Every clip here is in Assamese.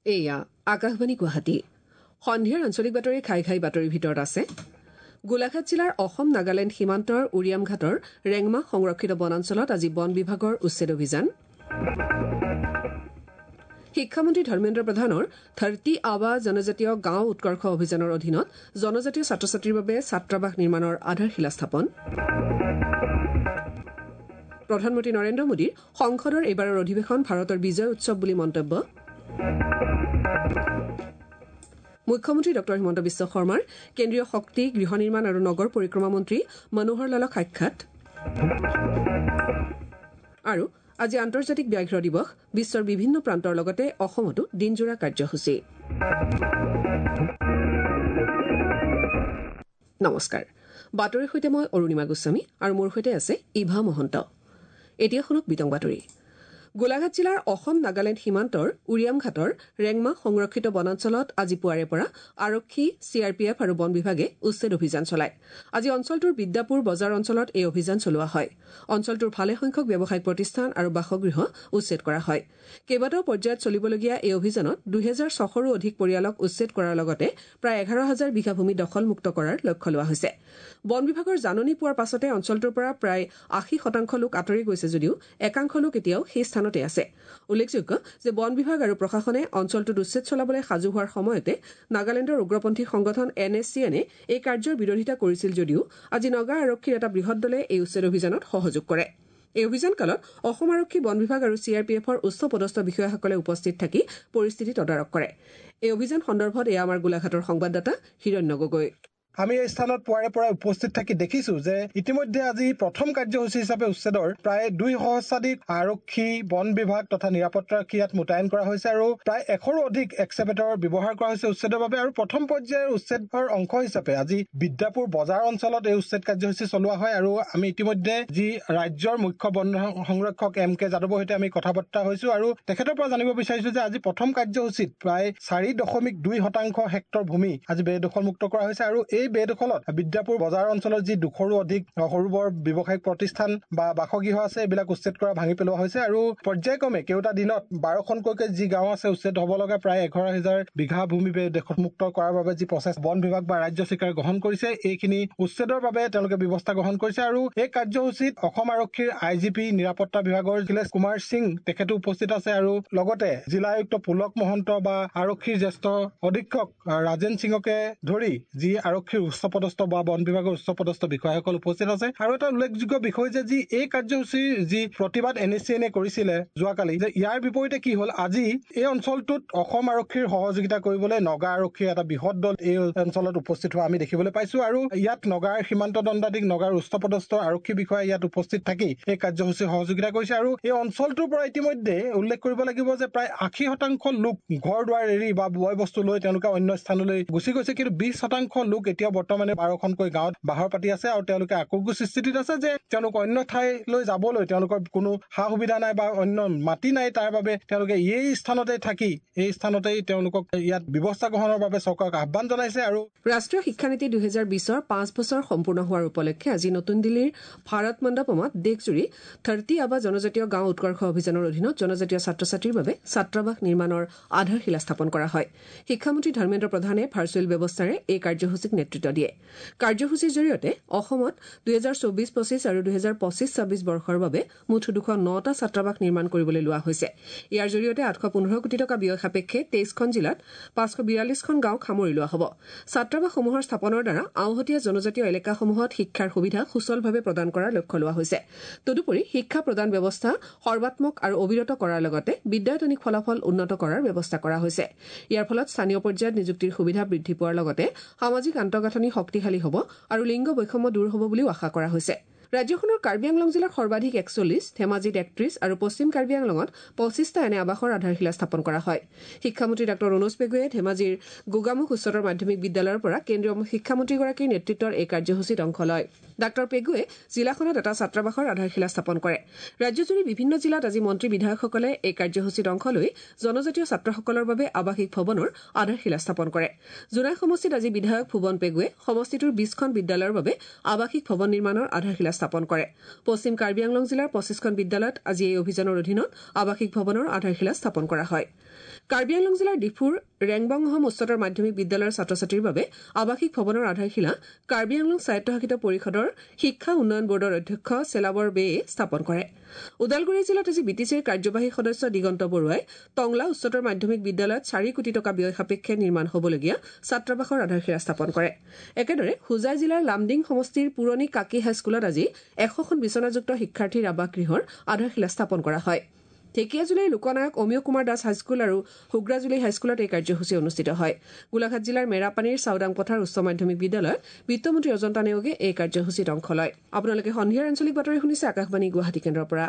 এয়া আকাশবাণী গুৱাহাটী সন্ধিয়াৰ আঞ্চলিক বাতৰি খাই খাই বাতৰিৰ ভিতৰত আছে গোলাঘাট জিলাৰ অসম নাগালেণ্ড সীমান্তৰ উৰিয়ামঘাটৰ ৰেংমা সংৰক্ষিত বনাঞ্চলত আজি বন বিভাগৰ উচ্ছেদ অভিযান শিক্ষামন্ত্ৰী ধৰ্মেন্দ্ৰ প্ৰধানৰ ধৰতি আবা জনজাতীয় গাঁও উৎকৰ্ষ অভিযানৰ অধীনত জনজাতীয় ছাত্ৰ ছাত্ৰীৰ বাবে ছাত্ৰাবাস নিৰ্মাণৰ আধাৰশিলা স্থাপন প্ৰধানমন্ত্ৰী নৰেন্দ্ৰ মোদীৰ সংসদৰ এইবাৰৰ অধিৱেশন ভাৰতৰ বিজয় উৎসৱ বুলি মন্তব্য মুখ্যমন্ত্ৰী ডঃ হিমন্ত বিশ্ব শৰ্মাৰ কেন্দ্ৰীয় শক্তি গৃহ নিৰ্মাণ আৰু নগৰ পৰিক্ৰমা মন্ত্ৰী মনোহৰ লালক সাক্ষাৎ আৰু আজি আন্তৰ্জাতিক ব্যাঘ্ৰ দিৱস বিশ্বৰ বিভিন্ন প্ৰান্তৰ লগতে অসমতো দিনজোৰা কাৰ্যসূচী নমস্কাৰ বাতৰিৰ সৈতে মই অৰুণিমা গোস্বামী আৰু মোৰ সৈতে আছে ইভা মহন্ত এতিয়া শুনক বিতং বাতৰি গোলাঘাট জিলাৰ অসম নাগালেণ্ড সীমান্তৰ উৰিয়ামঘাটৰ ৰেংমা সংৰক্ষিত বনাঞ্চলত আজি পুৱাৰে পৰা আৰক্ষী চিআৰপিএফ আৰু বন বিভাগে উচ্ছেদ অভিযান চলায় আজি অঞ্চলটোৰ বিদ্যাপুৰ বজাৰ অঞ্চলত এই অভিযান চলোৱা হয় অঞ্চলটোৰ ভালেসংখ্যক ব্যৱসায়িক প্ৰতিষ্ঠান আৰু বাসগৃহ উচ্ছেদ কৰা হয় কেইবাটাও পৰ্যায়ত চলিবলগীয়া এই অভিযানত ২৬০০ৰো অধিক পৰিয়ালক উচ্ছেদ কৰাৰ লগতে প্ৰায় ১১,০০০ বিঘা ভূমি দখলমুক্ত কৰাৰ লক্ষ্য লোৱা হৈছে বন বিভাগৰ জাননী পোৱাৰ পাছতে অঞ্চলটোৰ পৰা প্ৰায় ৮০% লোক আঁতৰি গৈছে যদিও একাংশ লোক এতিয়াও সেই স্থানতে আছে উল্লেখযোগ্য যে বন বিভাগ আৰু প্ৰশাসনে অঞ্চলটোত উচ্ছেদ চলাবলৈ সাজু হোৱাৰ সময়তে নাগালেণ্ডৰ উগ্ৰপন্থী সংগঠন NSCNে এই কাৰ্যৰ বিৰোধিতা কৰিছিল যদিও আজি নগা আৰক্ষীৰ এটা বৃহৎ দলে এই উচ্ছেদ অভিযানত সহযোগ কৰে এই অভিযান কালত অসম আৰক্ষী বন বিভাগ আৰু চিআৰপিএফৰ উচ্চপদস্থ বিষয়াসকলে উপস্থিত থাকি পৰিস্থিতি তদাৰক কৰে এই অভিযান সন্দৰ্ভত এয়া আমাৰ গোলাঘাটৰ সংবাদদাতা হিৰণ্য গগৈ আমি এই স্থানত পুৱাৰে পৰা উপস্থিত থাকি দেখিছো যে ইতিমধ্যে আজি প্ৰথম কাৰ্যসূচী হিচাপে উচ্ছেদৰ প্ৰায় ২ সহস্ৰাধিক আৰক্ষী বন বিভাগ তথা নিৰাপত্তাৰক্ষী ইয়াত মোতায়েন কৰা হৈছে আৰু প্ৰায় ১০০ৰো অধিক এক্সকেভেটৰ ব্যৱহাৰ কৰা হৈছে উচ্ছেদৰ বাবে আৰু প্ৰথম পৰ্যায়ৰ উচ্ছেদৰ অংশ হিচাপে আজি বিদ্যাপুৰ বজাৰ অঞ্চলত এই উচ্ছেদ কাৰ্যসূচী চলোৱা হয় আৰু আমি ইতিমধ্যে যি ৰাজ্যৰ মুখ্য বন সংৰক্ষক MK যাদৱৰ সৈতে আমি কথা বতৰা হৈছো আৰু তেখেতৰ পৰা জানিব বিচাৰিছো যে আজি প্ৰথম কাৰ্যসূচীত প্ৰায় ৪.২% হেক্টৰ ভূমি আজি বেদখলমুক্ত কৰা হৈছে আৰু এই বেদখলত বিদ্যাপুৰ বজাৰ অঞ্চলৰ যি ২০০ৰো অধিক সৰু বৰ ব্যৱসায়িক প্ৰতিষ্ঠান বা বাসগৃহ আছে এইবিলাক উচ্ছেদ কৰা ভাঙি পেলোৱা হৈছে আৰু পৰ্যায়ক্ৰমে কেইটা দিনত ১২খনকৈ যি গাঁও আছে উচ্ছেদ হ'ব লগা প্ৰায় ১১,০০০ বিঘা ভূমি বেদখলমুক্ত কৰাৰ বাবে যি প্ৰচেষ্টা বন বিভাগ বা ৰাজ্য চৰকাৰে গ্ৰহণ কৰিছে এইখিনি উচ্ছেদৰ বাবে তেওঁলোকে ব্যৱস্থা গ্ৰহণ কৰিছে আৰু এই কাৰ্যসূচীত অসম আৰক্ষীৰ IGP নিৰাপত্তা বিভাগৰ জিলেশ কুমাৰ সিং তেখেতো উপস্থিত আছে আৰু লগতে জিলা আয়ুক্ত পুলক মহন্ত বা আৰক্ষীৰ জ্যেষ্ঠ অধীক্ষক ৰাজেন সিঙকে ধৰি যি আৰক্ষীৰ উচ্চপদস্থ বা বন বিভাগৰ উচ্চপদস্থ বিষয়াসকল উপস্থিত আছে আৰু এটা উল্লেখযোগ্য বিষয় যে যি এই কাৰ্যসূচীৰ যি প্ৰতিবাদ NSCNে কৰিছিলে যোৱাকালি যে ইয়াৰ বিপৰীতে কি হ'ল আজি এই অঞ্চলটোত অসম আৰক্ষীৰ সহযোগিতা কৰিবলৈ নগা আৰক্ষীৰ এটা বৃহৎ দল এই অঞ্চলত উপস্থিত হোৱা আমি দেখিবলৈ পাইছো আৰু ইয়াত নগাৰ সীমান্ত দণ্ডাধীশ নগাৰ উচ্চপদস্থ আৰক্ষী বিষয়া ইয়াত উপস্থিত থাকি এই কাৰ্যসূচীৰ সহযোগিতা কৰিছে আৰু এই অঞ্চলটোৰ পৰা ইতিমধ্যে উল্লেখ কৰিব লাগিব যে প্ৰায় ৮০% লোক ঘৰ দুৱাৰ এৰি বা বয় বস্তু লৈ তেওঁলোকে অন্য স্থানলৈ গুচি গৈছে কিন্তু ২০% লোক এতিয়া বৰ্তমানে ১২খনকৈ গাঁৱত বাহৰ পাতি আছে আৰু তেওঁলোকে আক্ৰোশ স্থিতিত আছে যে তেওঁলোক অন্য ঠাইলৈ যাবলৈ তেওঁলোকৰ কোনো সা সুবিধা নাই বা অন্য মাটি নাই তাৰ বাবে তেওঁলোকে এই স্থানতে থাকি এই স্থানতেই তেওঁলোকক ইয়াত ব্যৱস্থা গ্ৰহণৰ বাবে চৰকাৰক আহ্বান জনাইছে আৰু ৰাষ্ট্ৰীয় শিক্ষানীতি ২০২০ৰ ৫ বছৰ সম্পূৰ্ণ হোৱাৰ উপলক্ষে আজি নতুন দিল্লীৰ ভাৰত মণ্ডপমত দেশজুৰি ধৰতি আবা জনজাতীয় গাঁও উৎকৰ্ষ অভিযানৰ অধীনত জনজাতীয় ছাত্ৰ ছাত্ৰীৰ বাবে ছাত্ৰাবাস নিৰ্মাণৰ আধাৰশিলা স্থাপন কৰা হয় শিক্ষামন্ত্ৰী ধৰ্মেন্দ্ৰ প্ৰধানে ভাৰ্চুৱেল ব্যৱস্থাৰে এই কাৰ্যসূচীক নেতৃত্ব দিয়ে কাৰ্যসূচীৰ জৰিয়তে অসমত ২০২৪-২৫ আৰু ২০২৫-২৬ বৰ্ষৰ বাবে মুঠ ২০৯টা ছাত্ৰাবাস নিৰ্মাণ কৰিবলৈ লোৱা হৈছে ইয়াৰ জৰিয়তে ৮১৫ কোটি টকা ব্যয় সাপেক্ষে ২৩খন জিলাত ৫৪২খন গাঁওক সামৰি লোৱা হ'ব ছাত্ৰাবাসসমূহৰ স্থাপনৰ দ্বাৰা আওহতীয়া জনজাতীয় এলেকাসমূহত শিক্ষাৰ সুবিধা সুচলভাৱে প্ৰদান কৰাৰ লক্ষ্য লোৱা হৈছে তদুপৰি শিক্ষা প্ৰদান ব্যৱস্থা সৰ্বাত্মক আৰু অবিৰত কৰাৰ লগতে বিদ্যায়তনিক ফলাফল উন্নত কৰাৰ ব্যৱস্থা কৰা হৈছে ইয়াৰ ফলত স্থানীয় পৰ্যায়ত নিযুক্তিৰ সুবিধা বৃদ্ধি পোৱাৰ লগতে সামাজিক আন্তঃগাঁথনি শক্তিশালী হ'ব আৰু লিংগ বৈষম্য দূৰ হ'ব বুলিও আশা কৰা হৈছে ৰাজ্যখনৰ কাৰ্বি আংলং জিলাত সৰ্বাধিক ৪১ ধেমাজিত ৩১ আৰু পশ্চিম কাৰ্বি আংলঙত ২৫টা এনে আৱাসৰ আধাৰশিলা স্থাপন কৰা হয় শিক্ষামন্ত্ৰী ডাঃ ৰণোজ পেগুৱে ধেমাজিৰ গোগামুখ উচ্চতৰ মাধ্যমিক বিদ্যালয়ৰ পৰা কেন্দ্ৰীয় শিক্ষামন্ত্ৰীগৰাকীৰ নেতৃত্বৰ এই কাৰ্যসূচীত অংশ লয় ডাঃ পেগুৱে জিলাখনত এটা ছাত্ৰাবাসৰ আধাৰশিলা স্থাপন কৰে। ৰাজ্যজুৰি বিভিন্ন জিলাত আজি মন্ত্ৰী বিধায়কসকলে এই কাৰ্যসূচীত অংশ লৈ জনজাতীয় ছাত্ৰসকলৰ বাবে আৱাসিক ভৱনৰ আধাৰশিলা স্থাপন কৰে। জোনাই সমষ্টিত আজি বিধায়ক ভুৱন পেগুৱে সমষ্টিটোৰ 20খন বিদ্যালয়ৰ বাবে আৱাসিক ভৱন নিৰ্মাণৰ আধাৰশিলা স্থাপন কৰে। পশ্চিম কাৰ্বি আংলং জিলাৰ 25খন বিদ্যালয়ত আজি এই অভিযানৰ অধীনত আৱাসিক ভৱনৰ আধাৰশিলা স্থাপন কৰা হয়। কাৰ্বি আংলং জিলাৰ ডিফুৰ ৰেংবংহম উচ্চতৰ মাধ্যমিক বিদ্যালয়ৰ ছাত্ৰ ছাত্ৰীৰ বাবে আৱাসিক ভৱনৰ আধাৰশিলা কাৰ্বি আংলং স্বায়ত্তশাসিত পৰিষদৰ শিক্ষা উন্নয়ন বৰ্ডৰ অধ্যক্ষ চেলাবৰ বেয়ে স্থাপন কৰে। ওদালগুৰি জিলাত আজি বিটিচিৰ কাৰ্যবাহী সদস্য দিগন্ত বৰুৱাই টংলা উচ্চতৰ মাধ্যমিক বিদ্যালয়ত 4 কোটি টকা ব্যয় সাপেক্ষে নিৰ্মাণ হ'বলগীয়া ছাত্ৰাবাসৰ আধাৰশিলা স্থাপন কৰে। একেদৰে হোজাই জিলাৰ লামডিং সমষ্টিৰ পুৰণি কাকি হাইস্কুলত আজি 100খন বিচনাযুক্ত শিক্ষাৰ্থীৰ আৱাসগৃহৰ আধাৰশিলা স্থাপন কৰা হয়। ঢেকিয়াজুলিৰ লোকনায়ক অমীয় কুমাৰ দাস হাইস্কুল আৰু হুগ্ৰাজুলি হাইস্কুলত এই কাৰ্যসূচী অনুষ্ঠিত হয়। গোলাঘাট জিলাৰ মেৰাপানীৰ চাওদাং পথাৰ উচ্চ মাধ্যমিক বিদ্যালয়ত বিত্তমন্ত্ৰী অজন্তা নেওগে এই কাৰ্যসূচীত অংশ লয়। আপোনালোকে সন্ধিয়াৰ আঞ্চলিক বাতৰি শুনিছে আকাশবাণী গুৱাহাটী কেন্দ্ৰৰ পৰা।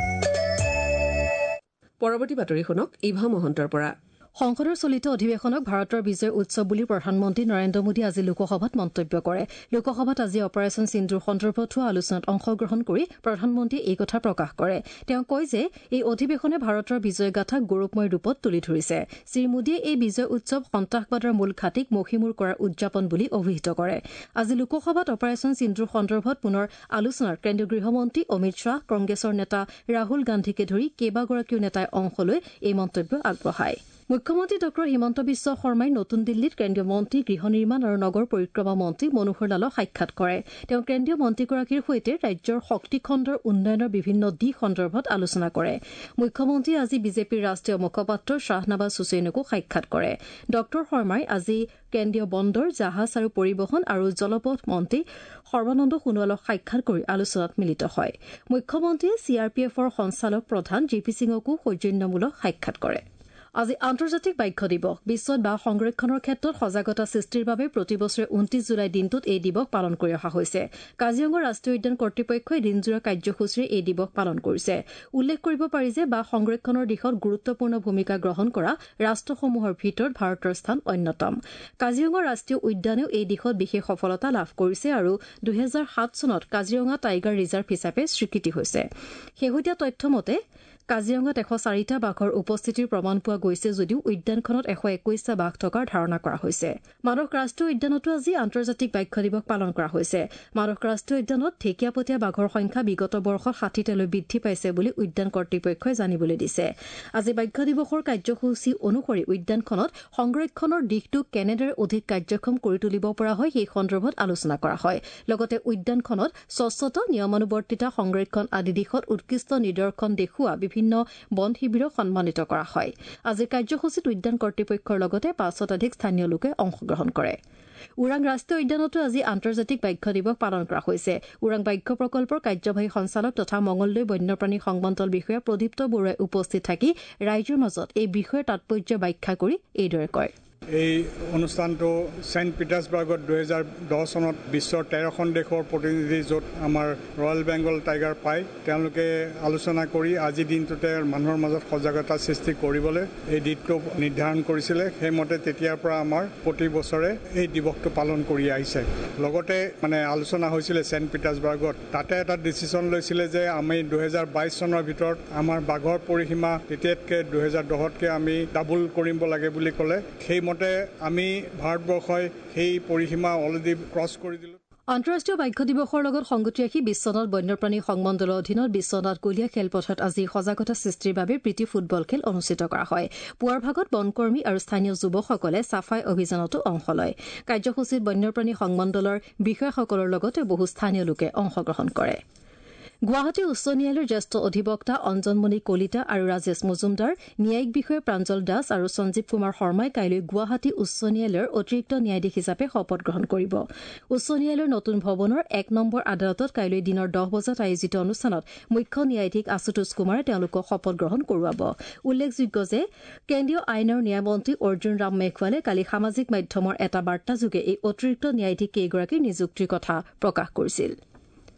পৰৱৰ্তী বাতৰি শুনক ইভা মহন্তৰ পৰা। সংসদৰ চলিত অধিৱেশনক ভাৰতৰ বিজয় উৎসৱ বুলি প্ৰধানমন্ত্ৰী নৰেন্দ্ৰ মোদী আজি লোকসভাত মন্তব্য কৰে। লোকসভাত আজি অপাৰেচন সিন্ধুৰ সন্দৰ্ভত হোৱা আলোচনাত অংশগ্ৰহণ কৰি প্ৰধানমন্ত্ৰীয়ে এই কথা প্ৰকাশ কৰে। তেওঁ কয় যে এই অধিৱেশনে ভাৰতৰ বিজয় গাথাক গৌৰৱময় ৰূপত তুলি ধৰিছে। শ্ৰীমোদীয়ে এই বিজয় উৎসৱ সন্ত্ৰাসবাদৰ মূল ঘাটিক মষিমূৰ কৰাৰ উদযাপন বুলি অভিহিত কৰে। আজি লোকসভাত অপাৰেচন সিন্ধুৰ সন্দৰ্ভত পুনৰ আলোচনাত কেন্দ্ৰীয় গৃহমন্ত্ৰী অমিত শ্বাহ, কংগ্ৰেছৰ নেতা ৰাহুল গান্ধীকে ধৰি কেইবাগৰাকীও নেতাই অংশ লৈ এই মন্তব্য আগবঢ়ায়। মুখ্যমন্ত্ৰী ডঃ হিমন্ত বিশ্ব শৰ্মাই নতুন দিল্লীত কেন্দ্ৰীয় মন্ত্ৰী, গৃহ নিৰ্মাণ আৰু নগৰ পৰিক্ৰমা মন্ত্ৰী মনোহৰ লালক সাক্ষাৎ কৰে। তেওঁ কেন্দ্ৰীয় মন্ত্ৰীগৰাকীৰ সৈতে ৰাজ্যৰ শক্তি খণ্ডৰ উন্নয়নৰ বিভিন্ন দিশ সন্দৰ্ভত আলোচনা কৰে। মুখ্যমন্ত্ৰীয়ে আজি বিজেপিৰ ৰাষ্ট্ৰীয় মুখপাত্ৰ শ্বাহনৱাজ হুছেইনকো সাক্ষাৎ কৰে। ডঃ শৰ্মাই আজি কেন্দ্ৰীয় বন্দৰ, জাহাজ আৰু পৰিবহণ আৰু জলপথ মন্ত্ৰী সৰ্বানন্দ সোণোৱালক সাক্ষাৎ কৰি আলোচনাত মিলিত হয়। মুখ্যমন্ত্ৰীয়ে CRPFৰ সঞ্চালক প্ৰধান JP সিঙকো সৌজন্যমূলক সাক্ষাৎ কৰে। আজি আন্তৰ্জাতিক বাঘ্য দিৱস। বিশ্বত বাঘ সংৰক্ষণৰ ক্ষেত্ৰত সজাগতা সৃষ্টিৰ বাবে প্ৰতিবছৰে 29 জুলাই দিনটোত এই দিৱস পালন কৰি অহা হৈছে। কাজিৰঙা ৰাষ্ট্ৰীয় উদ্যান কৰ্তৃপক্ষই দিনজোৰা কাৰ্যসূচীৰে এই দিৱস পালন কৰিছে। উল্লেখ কৰিব পাৰি যে বাঘ সংৰক্ষণৰ দিশত গুৰুত্বপূৰ্ণ ভূমিকা গ্ৰহণ কৰা ৰাষ্ট্ৰসমূহৰ ভিতৰত ভাৰতৰ স্থান অন্যতম। কাজিৰঙা ৰাষ্ট্ৰীয় উদ্যানেও এই দিশত বিশেষ সফলতা লাভ কৰিছে আৰু 2007 চনত কাজিৰঙা টাইগাৰ ৰিজাৰ্ভ হিচাপে স্বীকৃতি হৈছে। শেহতীয়া তথ্য মতে কাজিৰঙাত 104টা বাঘৰ উপস্থিতিৰ প্ৰমাণ পোৱা গৈছে যদিও উদ্যানখনত 121টা বাঘ থকাৰ ধাৰণা কৰা হৈছে। মানস ৰাষ্ট্ৰীয় উদ্যানতো আজি আন্তৰ্জাতিক বাঘ্য দিৱস পালন কৰা হৈছে। মানস ৰাষ্ট্ৰীয় উদ্যানত ঢেকীয়াপতীয়া বাঘৰ সংখ্যা বিগত বৰ্ষত 60টালৈ বৃদ্ধি পাইছে বুলি উদ্যান কৰ্তৃপক্ষই জানিবলৈ দিছে। আজি বাঘ্য দিৱসৰ কাৰ্যসূচী অনুসৰি উদ্যানখনত সংৰক্ষণৰ দিশটো কেনেদৰে অধিক কাৰ্যক্ষম কৰি তুলিব পৰা হয় সেই সন্দৰ্ভত আলোচনা কৰা হয়। লগতে উদ্যানখনত স্বচ্ছতা, নিয়মানুৱৰ্তিতা, সংৰক্ষণ আদি দিশত উৎকৃষ্ট নিদৰ্শন দেখুওৱা বিভিন্ন বন শিবিৰক সন্মানিত কৰা হয়। আজিৰ কাৰ্যসূচীত উদ্যান কৰ্তৃপক্ষৰ লগতে 500 তকৈ স্থানীয় লোকে অংশগ্ৰহণ কৰে। ওৰাং ৰাষ্ট্ৰীয় উদ্যানতো আজি আন্তৰ্জাতিক বাঘ্য দিৱস পালন কৰা হৈছে। ওৰাং বাঘ্য প্ৰকল্পৰ কাৰ্যবাহী সঞ্চালক তথা মঙলদৈ বন্যপ্ৰাণী সংমণ্ডল বিষয়া প্ৰদীপ্ত বৰুৱাই উপস্থিত থাকি ৰাইজৰ মাজত এই বিষয়ৰ তাৎপৰ্য ব্যাখ্যা কৰি এইদৰে কয়। এই অনুষ্ঠানটো ছেইণ্ট পিটাৰ্ছবাৰ্গত 2010 চনত বিশ্বৰ 13খন দেশৰ প্ৰতিনিধি য'ত আমাৰ ৰয়েল বেংগল টাইগাৰ পায়, তেওঁলোকে আলোচনা কৰি আজি দিনটোতে মানুহৰ মাজত সজাগতা সৃষ্টি কৰিবলৈ এই দিনটো নিৰ্ধাৰণ কৰিছিলে। সেইমতে তেতিয়াৰ পৰা আমাৰ প্ৰতি বছৰে এই দিৱসটো পালন কৰি আহিছে। লগতে আলোচনা হৈছিলে ছেইণ্ট পিটাৰ্ছবাৰ্গত, তাতে এটা ডিচিশ্যন লৈছিলে যে আমি 2022 চনৰ ভিতৰত আমাৰ বাঘৰ পৰিসীমা তেতিয়াতকৈ 2010তকৈ আমি ডাবল কৰিব লাগে বুলি ক'লে। সেইমতে আমি ভাৰতবৰ্ষই সেই পৰিসীমা অলৰেডি ক্ৰছ কৰি দিলো। আন্তঃৰাষ্ট্ৰীয় বাঘ্য দিৱসৰ লগত সংগতি ৰাখি বিশ্বনাথ বন্যপ্ৰাণী সংমণ্ডলৰ অধীনত বিশ্বনাথ কলীয়া খেলপথাৰত আজি সজাগতা সৃষ্টিৰ বাবে প্ৰীতি ফুটবল খেল অনুষ্ঠিত কৰা হয়। পুৱাৰ ভাগত বনকৰ্মী আৰু স্থানীয় যুৱকসকলে ছাফাই অভিযানতো অংশ লয়। কাৰ্যসূচীত বন্যপ্ৰাণী সংমণ্ডলৰ বিষয়াসকলৰ লগতে বহু স্থানীয় লোকে অংশগ্ৰহণ কৰে। গুৱাহাটী উচ্চ ন্যায়ালয়ৰ জ্যেষ্ঠ অধিবক্তা অঞ্জনমণি কলিতা আৰু ৰাজেশ মজুমদাৰ, ন্যায়িক বিষয়া প্ৰাঞ্জল দাস আৰু সঞ্জীৱ কুমাৰ শৰ্মাই কাইলৈ গুৱাহাটী উচ্চ ন্যায়ালয়ৰ অতিৰিক্ত ন্যায়াধীশ হিচাপে শপত গ্ৰহণ কৰিব। উচ্চ ন্যায়ালয়ৰ নতুন ভৱনৰ 1 নম্বৰ আদালতত কাইলৈ দিনৰ 10 বজাত আয়োজিত অনুষ্ঠানত মুখ্য ন্যায়াধীশ আশুতোষ কুমাৰে তেওঁলোকক শপত গ্ৰহণ কৰোৱাব। উল্লেখযোগ্য যে কেন্দ্ৰীয় আইন আৰু ন্যায় মন্ত্ৰী অৰ্জুন ৰাম মেঘৱালে কালি সামাজিক মাধ্যমৰ এটা বাৰ্তাযোগে এই অতিৰিক্ত ন্যায়াধীশ কেইগৰাকীৰ নিযুক্তিৰ কথা প্ৰকাশ কৰিছিল।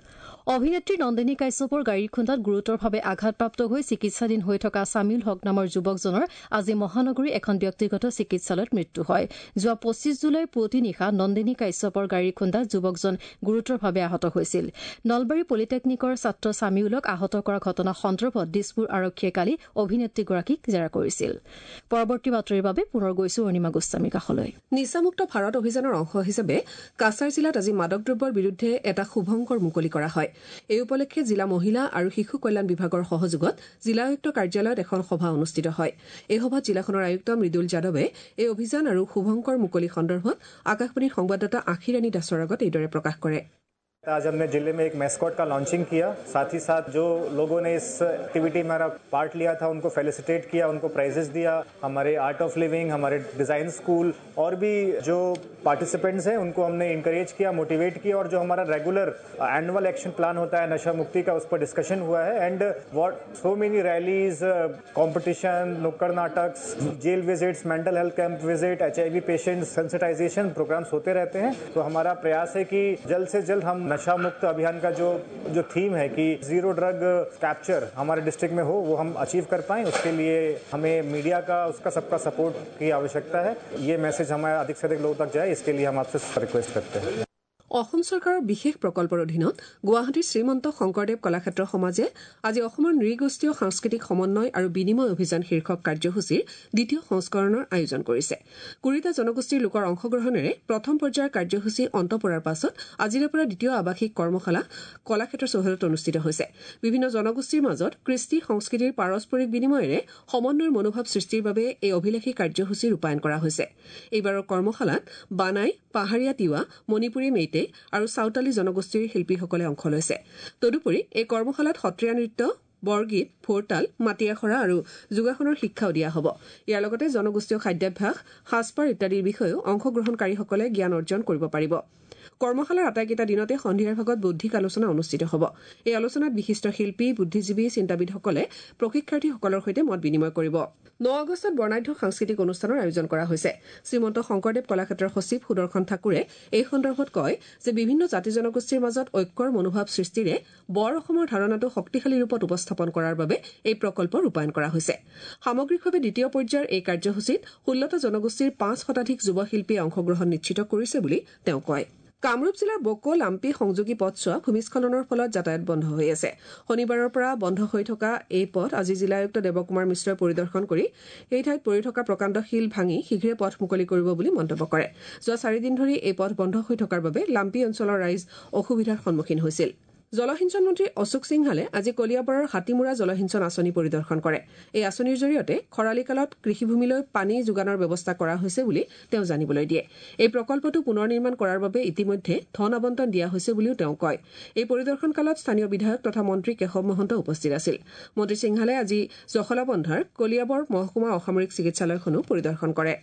অভিনেত্ৰী নন্দিনী কাশ্যপৰ গাড়ীৰ খুন্দাত গুৰুতৰভাৱে আঘাতপ্ৰাপ্ত হৈ চিকিৎসাধীন হৈ থকা ছামিউল হক নামৰ যুৱকজনৰ আজি মহানগৰীৰ এখন ব্যক্তিগত চিকিৎসালয়ত মৃত্যু হয়। যোৱা 25 জুলাই পুৱতি নিশা নন্দিনী কাশ্যপৰ গাড়ীৰ খুন্দাত যুৱকজন গুৰুতৰভাৱে আহত হৈছিল। নলবাৰী পলিটেকনিকৰ ছাত্ৰ ছামিউলক আহত কৰা ঘটনা সন্দৰ্ভত দিছপুৰ আৰক্ষীয়ে কালি অভিনেত্ৰীগৰাকীক জেৰা কৰিছিল। পৰৱৰ্তী বাতৰিৰ বাবে পুনৰ গৈছো অনিমা গোস্বামীৰ কাষলৈ। নিচামুক্ত ভাৰত অভিযানৰ অংশ হিচাপে কাছাৰ জিলাত আজি মাদক দ্ৰব্যৰ বিৰুদ্ধে এটা শুভংকৰ মুকলি কৰা হয়। এই উপলক্ষে জিলা মহিলা আৰু শিশু কল্যাণ বিভাগৰ সহযোগত জিলা আয়ুক্ত কাৰ্যালয়ত এখন সভা অনুষ্ঠিত হয়। এই সভাত জিলাখনৰ আয়ুক্ত মৃদুল যাদৱে এই অভিযান আৰু শুভংকৰ মুকলি সন্দৰ্ভত আকাশবাণীৰ সংবাদদাতা আশিৰাণী দাসৰ আগত এইদৰে প্ৰকাশ কৰে। आज हमने जिले में एक मैस्कॉट का लॉन्चिंग किया, साथ ही साथ जो लोगों ने इस एक्टिविटी में हमारा पार्ट लिया था उनको फेलिसिटेट किया, उनको प्राइजेस दिया। हमारे आर्ट ऑफ लिविंग, हमारे डिजाइन स्कूल और भी जो पार्टिसिपेंट्स हैं उनको हमने इंकरेज किया, मोटिवेट किया और जो हमारा रेगुलर एनुअल एक्शन प्लान होता है नशा मुक्ति का, उस पर डिस्कशन हुआ है। And what so many rallies, competition, नुक्कड़ नाटक, jail visits, mental health camp visit, HIV patient sensitisation programmes होते रहते हैं। तो हमारा प्रयास है कि जल्द से जल्द हम नशा मुक्त अभियान का जो थीम है कि जीरो ड्रग कैप्चर हमारे डिस्ट्रिक्ट में हो, वो हम अचीव कर पाएं। उसके लिए हमें मीडिया का, उसका सबका सपोर्ट की आवश्यकता है। ये मैसेज हमारे अधिक से अधिक लोगों तक जाए, इसके लिए हम आपसे रिक्वेस्ट करते हैं। অসম চৰকাৰৰ বিশেষ প্ৰকল্পৰ অধীনত গুৱাহাটীৰ শ্ৰীমন্ত শংকৰদেৱ কলাক্ষেত্ৰ সমাজে আজি অসমৰ নৃগোষ্ঠীয় সাংস্কৃতিক সমন্বয় আৰু বিনিময় অভিযান শীৰ্ষক কাৰ্যসূচীৰ দ্বিতীয় সংস্কৰণৰ আয়োজন কৰিছে। 20টা জনগোষ্ঠীৰ লোকৰ অংশগ্ৰহণেৰে প্ৰথম পৰ্যায়ৰ কাৰ্যসূচী অন্ত পৰাৰ পাছত আজিৰে পৰা দ্বিতীয় আৱাসিক কৰ্মশালা কলাক্ষেত্ৰ চৌহদত অনুষ্ঠিত হৈছে। বিভিন্ন জনগোষ্ঠীৰ মাজত কৃষ্টি সংস্কৃতিৰ পাৰস্পৰিক বিনিময়েৰে সমন্বয়ৰ মনোভাৱ সৃষ্টিৰ বাবে এই অভিলাষী কাৰ্যসূচী ৰূপায়ণ কৰা হৈছে। এইবাৰৰ কৰ্মশালাত বানাই, পাহাৰীয়া তিৱা, মণিপুৰী মেইটে আৰু চাওতালী জনগোষ্ঠীৰ শিল্পীসকলে অংশ লৈছে। তদুপৰি এই কৰ্মশালাত সত্ৰীয়া নৃত্য, বৰগীত, ভোৰতাল, মাটি আখৰা আৰু যোগাসনৰ শিক্ষাও দিয়া হ'ব। ইয়াৰ লগতে জনগোষ্ঠীয় খাদ্যাভ্যাস, সাজপাৰ ইত্যাদিৰ বিষয়েও অংশগ্ৰহণকাৰীসকলে জ্ঞান অৰ্জন কৰিব পাৰিব। কৰ্মশালাৰ আটাইকেইটা দিনতে সন্ধিয়াৰ ভাগত বৌদ্ধিক আলোচনা অনুষ্ঠিত হ'ব। এই আলোচনাত বিশিষ্ট শিল্পী, বুদ্ধিজীৱী, চিন্তাবিদসকলে প্ৰশিক্ষাৰ্থীসকলৰ সৈতে মত বিনিময় কৰিব। 9 আগষ্টত বৰ্ণাঢ্য সাংস্কৃতিক অনুষ্ঠানৰ আয়োজন কৰা হৈছে। শ্ৰীমন্ত শংকৰদেৱ কলাক্ষেত্ৰৰ সচিব সুদৰ্শন ঠাকুৰে এই সন্দৰ্ভত কয় যে বিভিন্ন জাতি জনগোষ্ঠীৰ মাজত ঐক্যৰ মনোভাৱ সৃষ্টিৰে বৰ অসমৰ ধাৰণাটো শক্তিশালী ৰূপত উপস্থাপন কৰাৰ বাবে এই প্ৰকল্প ৰূপায়ণ কৰা হৈছে। সামগ্ৰিকভাৱে দ্বিতীয় পৰ্যায়ৰ এই কাৰ্যসূচীত 16টা জনগোষ্ঠীৰ 5 শতাধিক যুৱ শিল্পীয়ে অংশগ্ৰহণ নিশ্চিত কৰিছে বুলি তেওঁ কয়। কামৰূপ জিলাৰ বকো লাম্পি সংযোগী পথছোৱা ভূমিস্খলনৰ ফলত যাতায়াত বন্ধ হৈ আছে। শনিবাৰৰ পৰা বন্ধ হৈ থকা এই পথ আজি জিলা আয়ুক্ত দেৱকুমাৰ মিশ্ৰই পৰিদৰ্শন কৰি এই ঠাইত পৰি থকা প্ৰকাণ্ড শিল ভাঙি শীঘ্ৰে পথ মুকলি কৰিব বুলি মন্তব্য কৰে। যোৱা 4 দিন ধৰি এই পথ বন্ধ হৈ থকাৰ বাবে লাম্পি অঞ্চলৰ ৰাইজ অসুবিধাৰ সন্মুখীন হৈছিল। জলসিঞ্চন মন্ত্ৰী অশোক সিংহালে আজি কলিয়াবৰৰ হাতীমূৰা জলসিঞ্চন আঁচনি পৰিদৰ্শন কৰে। এই আঁচনিৰ জৰিয়তে খৰালি কালত কৃষিভূমিলৈ পানী যোগানৰ ব্যৱস্থা কৰা হৈছে বুলি তেওঁ জানিবলৈ দিয়ে। এই প্ৰকল্পটো পুনৰ নিৰ্মাণ কৰাৰ বাবে ইতিমধ্যে ধন আবণ্টন দিয়া হৈছে বুলিও তেওঁ কয়। এই পৰিদৰ্শন কালত স্থানীয় বিধায়ক তথা মন্ত্ৰী কেশৱ মহন্ত উপস্থিত আছিল। মন্ত্ৰী সিংহালে আজি জখলাবন্ধাৰ কলিয়াবৰ মহকুমা অসামৰিক চিকিৎসালয়খনো পৰিদৰ্শন কৰে।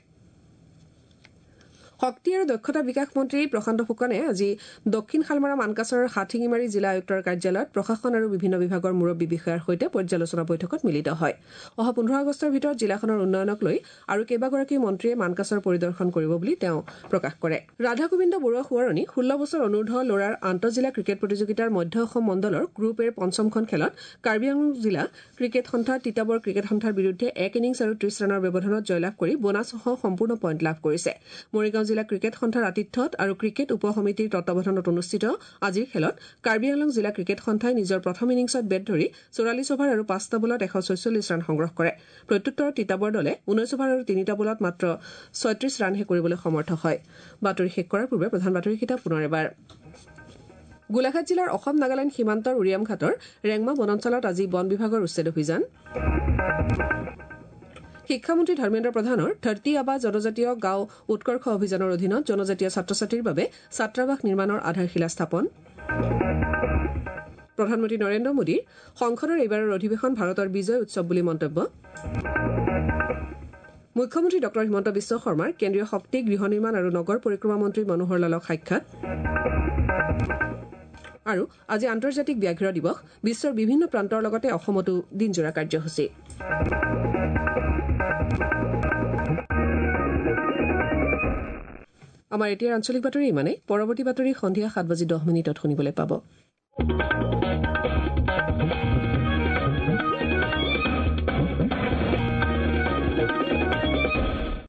শক্তি আৰু দক্ষতা বিকাশ মন্ত্ৰী প্ৰশান্ত ফুকনে আজি দক্ষিণ শালমাৰা মানকাছৰৰ হাথিঙিমাৰী জিলা আয়ুক্তৰ কাৰ্যালয়ত প্ৰশাসন আৰু বিভিন্ন বিভাগৰ মুৰব্বী বিষয়াৰ সৈতে পৰ্যালোচনা বৈঠকত মিলিত হয়। অহা 15 আগষ্টৰ ভিতৰত জিলাখনৰ উন্নয়নক লৈ আৰু কেইবাগৰাকী মন্ত্ৰীয়ে মানকাছৰ পৰিদৰ্শন কৰিব বুলি তেওঁ প্ৰকাশ কৰে। ৰাধা গোবিন্দ বৰুৱা সোঁৱৰণী 16 বছৰ অনূৰ্ধ্ব ল'ৰাৰ আন্তঃজিলা ক্ৰিকেট প্ৰতিযোগিতাৰ মধ্য অসম মণ্ডলৰ গ্ৰুপ এৰ 5খন খেলত কাৰ্বি আংলং জিলা ক্ৰিকেট সন্থাৰ তিতাবৰ ক্ৰিকেট সন্থাৰ বিৰুদ্ধে 1 ইনিংছ আৰু 30 ৰানৰ ব্যৱধানত জয়লাভ কৰি বোনাছসহ সম্পূৰ্ণ পইণ্ট লাভ কৰিছে। মৰিগাঁও জিলা ক্ৰিকেট সন্থাৰ আতিথ্যত আৰু ক্ৰিকেট উপ সমিতিৰ তত্বাৱধানত অনুষ্ঠিত আজিৰ খেলত কাৰ্বি আংলং জিলা ক্ৰিকেট সন্থাই নিজৰ প্ৰথম ইনিংছত বেট ধৰি 44 অভাৰ আৰু 5টা বলত 146 ৰান সংগ্ৰহ কৰে। প্ৰত্যুত্তৰত তিতাবৰ দলে 19 অভাৰ আৰু 3টা বলত মাত্ৰ 36 ৰানহে কৰিবলৈ সমৰ্থ হয়। বাতৰি শেষ কৰাৰ পূৰ্বে প্ৰধান বাতৰি কিতাপ পুনৰ এবাৰ। গোলাঘাট জিলাৰ অসম নাগালেণ্ড সীমান্তৰ উৰিয়ামঘাটৰ ৰেংমা বনাঞ্চলত আজি বন বিভাগৰ উচ্ছেদ অভিযান। শিক্ষামন্ত্ৰী ধৰ্মেন্দ্ৰ প্ৰধানৰ ধৰতী আবা জনজাতীয় গাঁও উৎকৰ্ষ অভিযানৰ অধীনত জনজাতীয় ছাত্ৰ ছাত্ৰীৰ বাবে ছাত্ৰাবাস নিৰ্মাণৰ আধাৰশিলা স্থাপন। প্ৰধানমন্ত্ৰী নৰেন্দ্ৰ মোদীৰ সংসদৰ এইবাৰৰ অধিৱেশন ভাৰতৰ বিজয় উৎসৱ বুলি মন্তব্য। মুখ্যমন্ত্ৰী ডঃ হিমন্ত বিশ্ব শৰ্মাৰ কেন্দ্ৰীয় শক্তি, গৃহ নিৰ্মাণ আৰু নগৰ পৰিক্ৰমা মন্ত্ৰী মনোহৰ লালক সাক্ষাৎ। আৰু আজি আন্তৰ্জাতিক ব্যাঘ্ৰ দিৱস। বিশ্বৰ বিভিন্ন প্ৰান্তৰ লগতে অসমতো দিনজোৰা কাৰ্যসূচী। আমাৰ এতিয়াৰ আঞ্চলিক বাতৰি ইমানেই। পৰৱৰ্তী বাতৰি সন্ধিয়া 7:10 শুনিবলৈ পাব।